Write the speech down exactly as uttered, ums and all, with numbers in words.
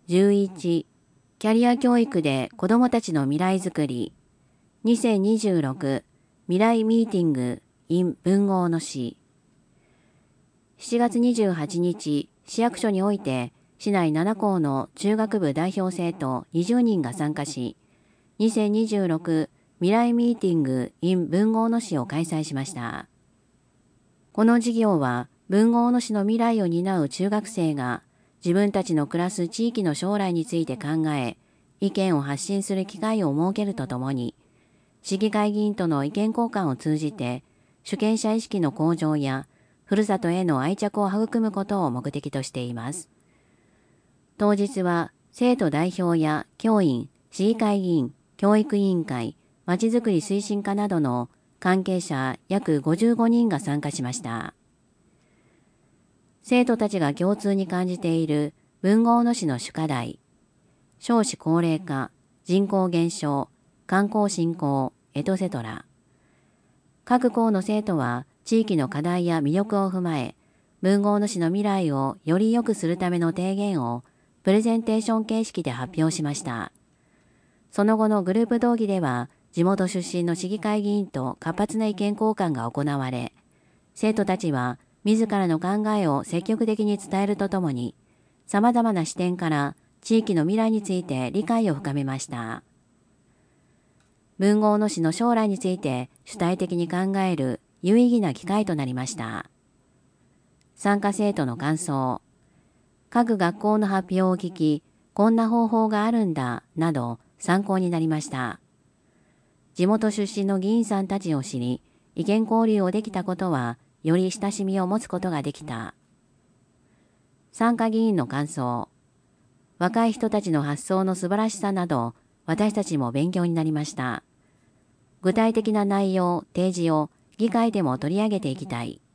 じゅういち、キャリア教育で子どもたちの未来づくり。にせんにじゅうろく未来ミーティング in 文豪の市。しちがつにじゅうはちにち、市役所において、市内ななこうの中学部代表生徒にじゅうにんが参加し、にせんにじゅうろく未来ミーティング in 文豪の市を開催しました。この事業は、文豪の市の未来を担う中学生が、自分たちの暮らす地域の将来について考え、意見を発信する機会を設けるとともに、市議会議員との意見交換を通じて、主権者意識の向上や、ふるさとへの愛着を育むことを目的としています。当日は、生徒代表や教員、市議会議員、教育委員会、まちづくり推進課などの関係者約ごじゅうごにんが参加しました。生徒たちが共通に感じている文豪の市の主課題、少子高齢化、人口減少、観光振興、エトセトラ。各校の生徒は地域の課題や魅力を踏まえ、文豪の市の未来をより良くするための提言をプレゼンテーション形式で発表しました。その後のグループ討議では、地元出身の市議会議員と活発な意見交換が行われ、生徒たちは自らの考えを積極的に伝えるとともに、様々な視点から地域の未来について理解を深めました。文豪の市の将来について主体的に考える有意義な機会となりました。参加生徒の感想。各学校の発表を聞き、こんな方法があるんだ、など参考になりました。地元出身の議員さんたちを知り、意見交流をできたことは、より親しみを持つことができた。参加議員の感想。若い人たちの発想の素晴らしさなど、私たちも勉強になりました。具体的な内容、提示を議会でも取り上げていきたい。